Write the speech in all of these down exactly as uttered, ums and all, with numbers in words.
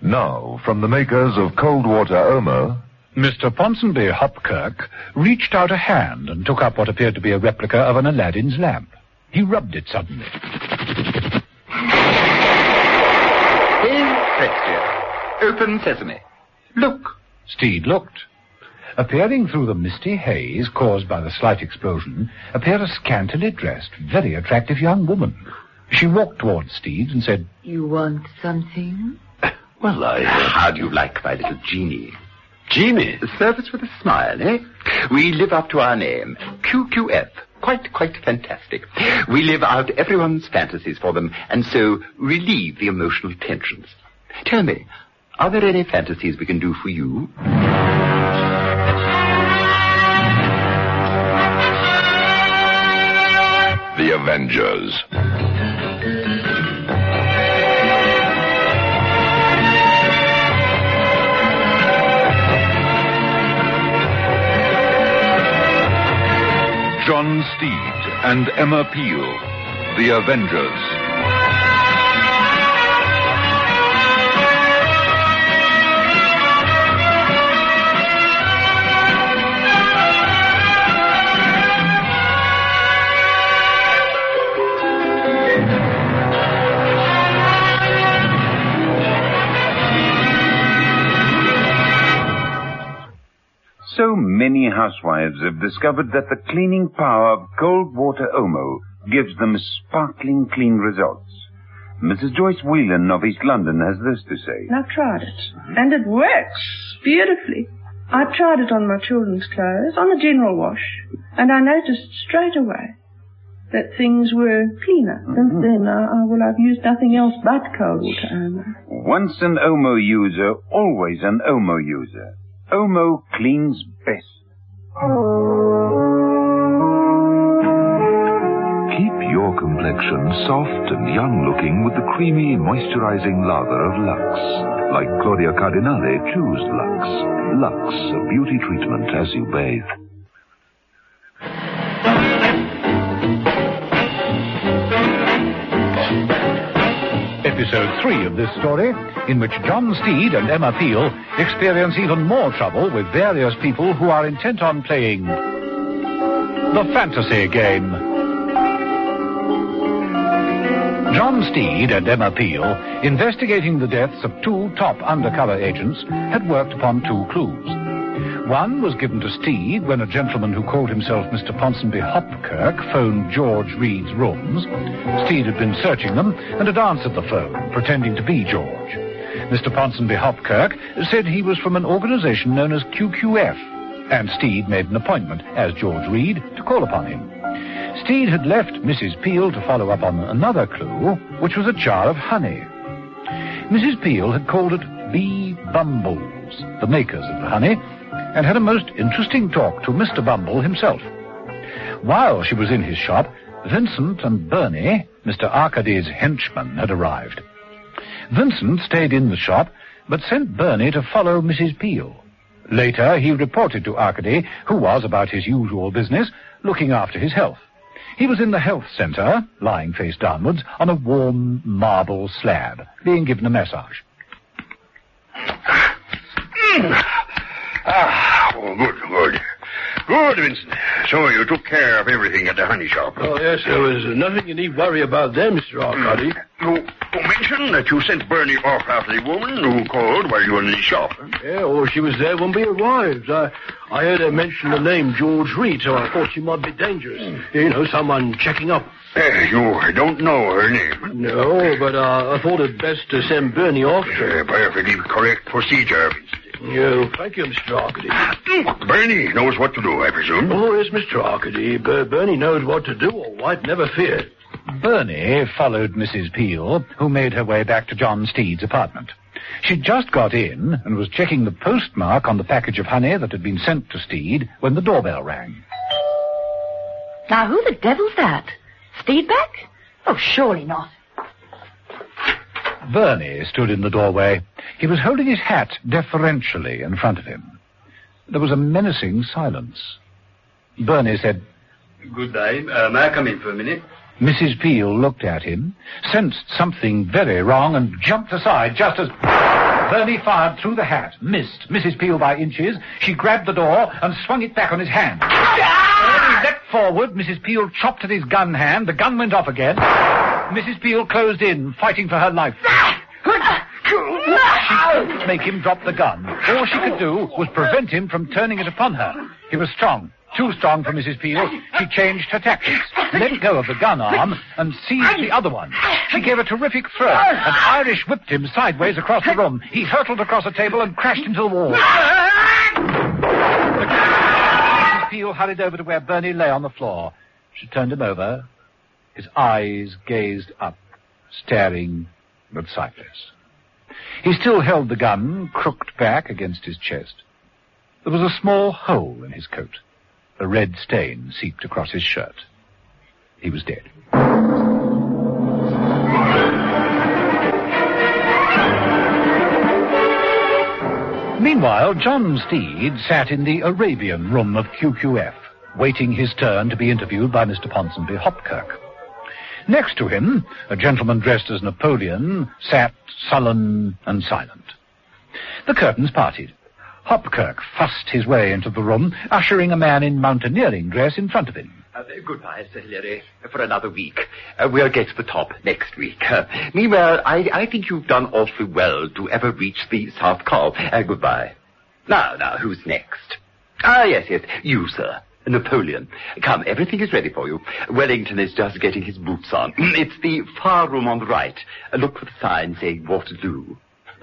Now, from the makers of Cold Water Omo... Mister Ponsonby Hopkirk reached out a hand and took up what appeared to be a replica of an Aladdin's lamp. He rubbed it suddenly. Open sesame. Look. Steed looked. Appearing through the misty haze caused by the slight explosion appeared a scantily dressed, very attractive young woman. She walked towards Steed and said, You want something? Well, I... How do you like my little genie? Genie? Service with a smile, eh? We live up to our name. Q Q F. Quite, quite fantastic. We live out everyone's fantasies for them, and so relieve the emotional tensions. Tell me, are there any fantasies we can do for you? The Avengers. John Steed and Emma Peel, The Avengers. So many housewives have discovered that the cleaning power of cold water Omo gives them sparkling clean results. Missus Joyce Whelan of East London has this to say. I've tried it, and it works beautifully. I tried it on my children's clothes, on the general wash, and I noticed straight away that things were cleaner. Mm-hmm. Since then, I, I, well, I've used nothing else but cold water Omo. Once an Omo user, always an Omo user. Omo cleans best. Keep your complexion soft and young-looking with the creamy, moisturizing lather of Lux. Like Claudia Cardinale, choose Lux. Lux, a beauty treatment as you bathe. Episode three of this story, in which John Steed and Emma Peel experience even more trouble with various people who are intent on playing the fantasy game. John Steed and Emma Peel, investigating the deaths of two top undercover agents, had worked upon two clues. One was given to Steed when a gentleman who called himself Mister Ponsonby Hopkirk phoned George Reed's rooms. Steed had been searching them and had answered the phone, pretending to be George. Mister Ponsonby Hopkirk said he was from an organization known as Q Q F, and Steed made an appointment, as George Reed, to call upon him. Steed had left Missus Peel to follow up on another clue, which was a jar of honey. Missus Peel had called it Bee Bumbles, the makers of the honey, and had a most interesting talk to Mister Bumble himself. While she was in his shop, Vincent and Bernie, Mister Arcady's henchmen, had arrived. Vincent stayed in the shop, but sent Bernie to follow Missus Peel. Later, he reported to Arcady, who was, about his usual business, looking after his health. He was in the health centre, lying face downwards, on a warm marble slab, being given a massage. Ah, oh, good, good. Good, Vincent. So you took care of everything at the honey shop. Oh, yes, there was nothing you need worry about there, Mister Arcady. You, you mentioned that you sent Bernie off after the woman who called while you were in the shop. Yeah, oh, she was there when we arrived. I, I heard her mention the name George Reed, so I thought she might be dangerous. You know, someone checking up. Uh, you don't know her name? No, but uh, I thought it best to send Bernie off to... Uh, perfectly correct procedure, Vincent. Yeah, thank you, Mister Arcady. Bernie knows what to do, I presume. Oh, yes, Mister Arcady. Ber- Bernie knows what to do, all right, never fear. Bernie followed Missus Peel, who made her way back to John Steed's apartment. She'd just got in and was checking the postmark on the package of honey that had been sent to Steed when the doorbell rang. Now, who the devil's that? Steed back? Oh, surely not. Bernie stood in the doorway. He was holding his hat deferentially in front of him. There was a menacing silence. Bernie said, Good day. Uh, may I come in for a minute? Missus Peel looked at him, sensed something very wrong, and jumped aside just as... Bernie fired through the hat, missed Missus Peel by inches. She grabbed the door and swung it back on his hand. Bernie leapt forward. Missus Peel chopped at his gun hand. The gun went off again. Missus Peel closed in, fighting for her life. She couldn't make him drop the gun. All she could do was prevent him from turning it upon her. He was strong. Too strong for Missus Peel. She changed her tactics, let go of the gun arm, and seized the other one. She gave a terrific throw, and Irish whipped him sideways across the room. He hurtled across a table and crashed into the wall. Missus Peel hurried over to where Bernie lay on the floor. She turned him over. His eyes gazed up, staring but sightless. He still held the gun, crooked back against his chest. There was a small hole in his coat. A red stain seeped across his shirt. He was dead. Meanwhile, John Steed sat in the Arabian room of Q Q F, waiting his turn to be interviewed by Mister Ponsonby Hopkirk. Next to him, a gentleman dressed as Napoleon sat sullen and silent. The curtains parted. Hopkirk fussed his way into the room, ushering a man in mountaineering dress in front of him. Uh, goodbye, Sir Hilary, for another week. Uh, we'll get to the top next week. Uh, meanwhile, I, I think you've done awfully well to ever reach the South Col. Uh, goodbye. Now, now, who's next? Ah, yes, yes, you, sir. Napoleon. Come, everything is ready for you. Wellington is just getting his boots on. It's the far room on the right. Uh, look for the sign saying Waterloo.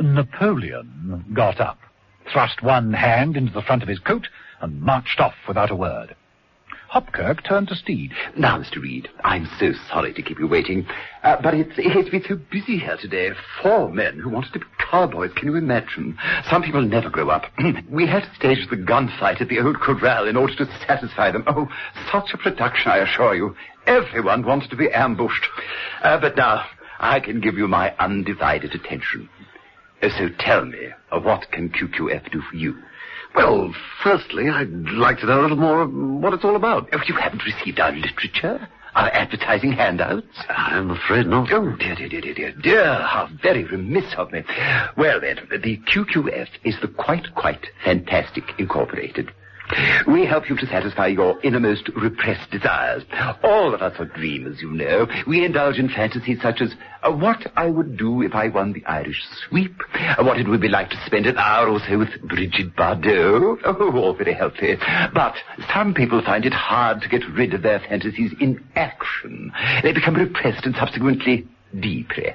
Napoleon got up, thrust one hand into the front of his coat, and marched off without a word. Hopkirk turned to Steed. Now, Mister Reed, I'm so sorry to keep you waiting, uh, but it's, it's been so busy here today. Four men who wanted to be cowboys, can you imagine? Some people never grow up. We had to stage the gunfight at the old corral in order to satisfy them. Oh, such a production, I assure you. Everyone wanted to be ambushed. Uh, but now, I can give you my undivided attention. Uh, so tell me, uh, what can Q Q F do for you? Well, firstly, I'd like to know a little more of what it's all about. Oh, you haven't received our literature? Our advertising handouts? I'm afraid not. Oh, dear, dear, dear, dear, dear, dear, how very remiss of me. Well, then, the Q Q F is the Quite, Quite Fantastic Incorporated. We help you to satisfy your innermost repressed desires. All of us are dreamers, you know. We indulge in fantasies such as uh, what I would do if I won the Irish sweep, uh, what it would be like to spend an hour or so with Brigitte Bardot. Oh, all very healthy. But some people find it hard to get rid of their fantasies in action. They become repressed and subsequently depressed.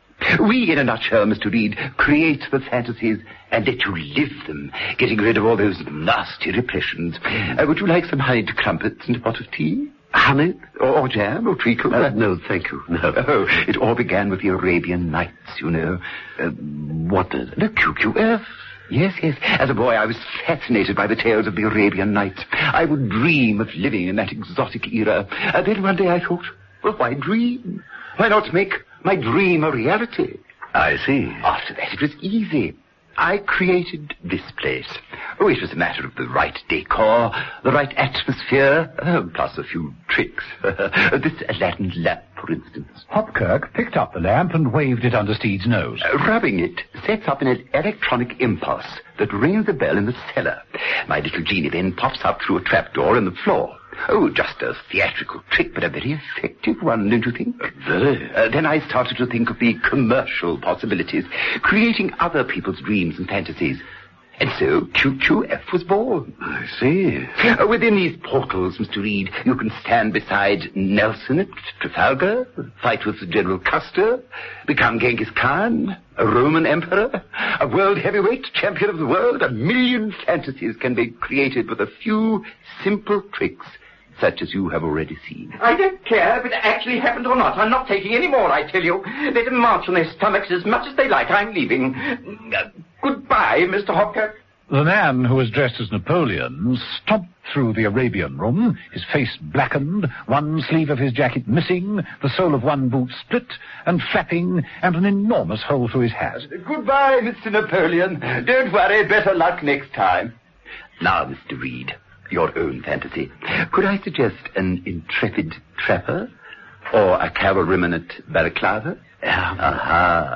We, in a nutshell, Mister Reed, create the fantasies and let you live them, getting rid of all those nasty repressions. Uh, would you like some honeyed crumpets and a pot of tea? Honey? Or, or jam? Or treacle? Uh, no, thank you. No. Oh, it all began with the Arabian Nights, you know. Uh, what does The Q Q F. Yes, yes. As a boy, I was fascinated by the tales of the Arabian Nights. I would dream of living in that exotic era. Uh, then one day I thought, well, why dream? Why not make my dream a reality? I see. After that, it was easy. I created this place. Oh, it was a matter of the right decor, the right atmosphere, uh, plus a few tricks. This Aladdin lamp, for instance. Hopkirk picked up the lamp and waved it under Steed's nose. Uh, rubbing it sets up an electronic impulse that rings a bell in the cellar. My little genie then pops up through a trapdoor in the floor. Oh, just a theatrical trick, but a very effective one, don't you think? Very. Uh, then I started to think of the commercial possibilities, creating other people's dreams and fantasies. And so Q Q F was born. I see. Uh, within these portals, Mister Reed, you can stand beside Nelson at Trafalgar, fight with General Custer, become Genghis Khan, a Roman emperor, a world heavyweight champion of the world. A million fantasies can be created with a few simple tricks, such as you have already seen. I don't care if it actually happened or not. I'm not taking any more, I tell you. Let them march on their stomachs as much as they like. I'm leaving. Uh, goodbye, Mister Hopkirk. The man who was dressed as Napoleon stomped through the Arabian room, his face blackened, one sleeve of his jacket missing, the sole of one boot split and flapping, and an enormous hole through his hat. Goodbye, Mister Napoleon. Don't worry, better luck next time. Now, Mister Reed, your own fantasy. Could I suggest an intrepid trapper? Or a cavalryman at Balaclava? Aha.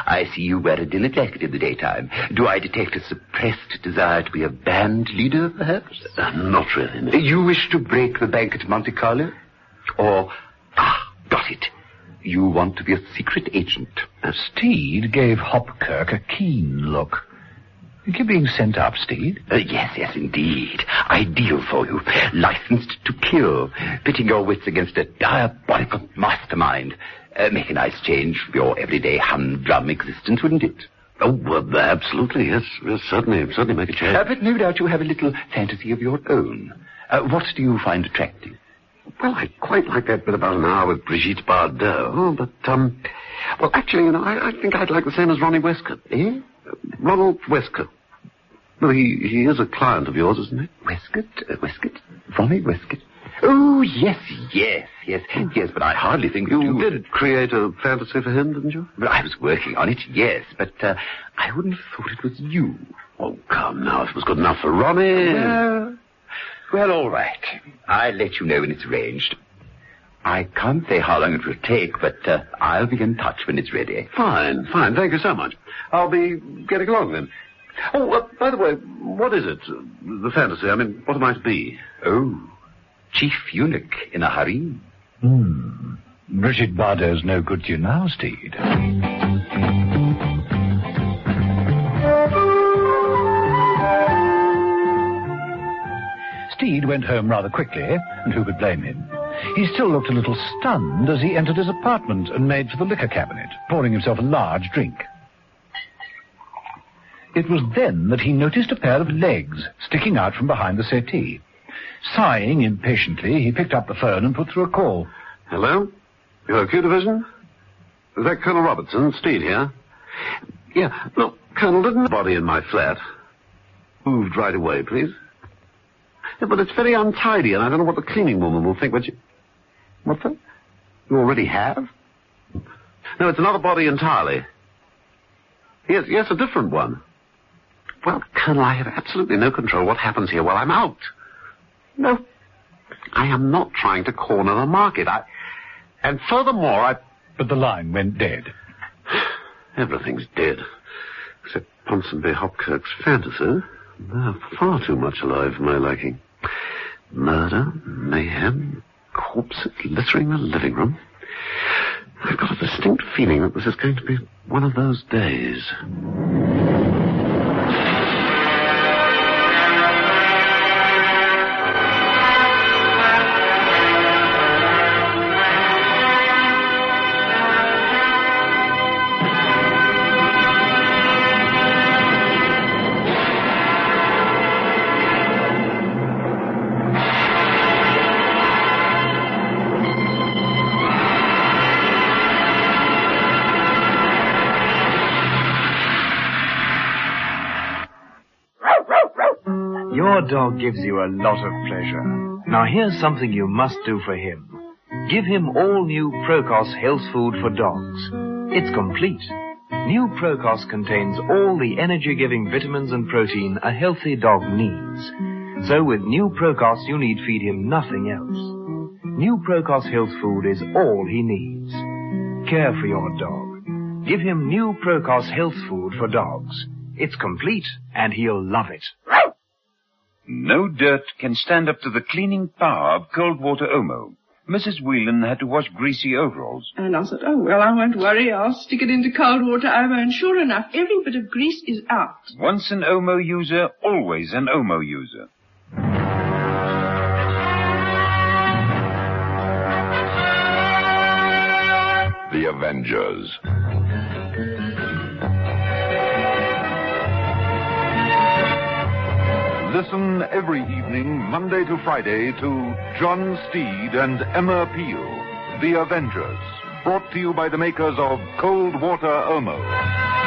I see you wear a dinner jacket in the daytime. Do I detect a suppressed desire to be a band leader, perhaps? Uh, not really, no. You wish to break the bank at Monte Carlo? Or, ah, got it. You want to be a secret agent. Uh, Steed gave Hopkirk a keen look. You're being sent up, Steed? Uh, yes, yes, indeed. Ideal for you. Licensed to kill. Pitting your wits against a diabolical mastermind. Uh, make a nice change from your everyday humdrum existence, wouldn't it? Oh, well, absolutely, yes. yes certainly, certainly make a change. Uh, but no doubt you have a little fantasy of your own. Uh, what do you find attractive? Well, I quite like that bit about an hour with Brigitte Bardot, but, um... Well, actually, you know, I, I think I'd like the same as Ronnie Westcott. Eh? Uh, Ronald Westcott. Well, he, he is a client of yours, isn't he? Westcott? Uh, Westcott? Ronnie Westcott? Oh, yes, yes, yes, yes, but I hardly think... You you did create a fantasy for him, didn't you? Well, I was working on it, yes, but uh, I wouldn't have thought it was you. Oh, come now, if it was good enough for Ronnie... Well, well, all right. I'll let you know when it's arranged. I can't say how long it will take, but uh, I'll be in touch when it's ready. Fine, fine, thank you so much. I'll be getting along then. Oh, uh, by the way, what is it, uh, the fantasy? I mean, what am I to be? Oh, chief eunuch in a harem. Hmm. Brigitte Bardot's no good to you now, Steed. Steed went home rather quickly, and who could blame him? He still looked a little stunned as he entered his apartment and made for the liquor cabinet, pouring himself a large drink. It was then that he noticed a pair of legs sticking out from behind the settee. Sighing impatiently, he picked up the phone and put through a call. Hello? Your Q Division? Is that Colonel Robertson? Steed here. Yeah, look, Colonel, didn't the body in my flat? Moved right away, please. Yeah, but it's very untidy, and I don't know what the cleaning woman will think, but you... What's that? You already have? No, it's another body entirely. Yes, yes, a different one. Well, Colonel, I have absolutely no control what happens here while I'm out. No, I am not trying to corner the market. I, and furthermore, I... But the line went dead. Everything's dead, except Ponsonby Hopkirk's fantasy. They're far too much alive for my liking. Murder, mayhem, corpses littering the living room. I've got a distinct feeling that this is going to be one of those days. Your dog gives you a lot of pleasure. Now here's something you must do for him. Give him all new Procos Health Food for Dogs. It's complete. New Procos contains all the energy-giving vitamins and protein a healthy dog needs. So with New Procos, you need feed him nothing else. New Procos Health Food is all he needs. Care for your dog. Give him New Procos Health Food for Dogs. It's complete, and he'll love it. No dirt can stand up to the cleaning power of cold water Omo. Missus Whelan had to wash greasy overalls. And I said, oh, well, I won't worry. I'll stick it into cold water Omo. And sure enough, every bit of grease is out. Once an Omo user, always an Omo user. The Avengers. Listen every evening, Monday to Friday, to John Steed and Emma Peel, The Avengers, brought to you by the makers of Cold Water Omo.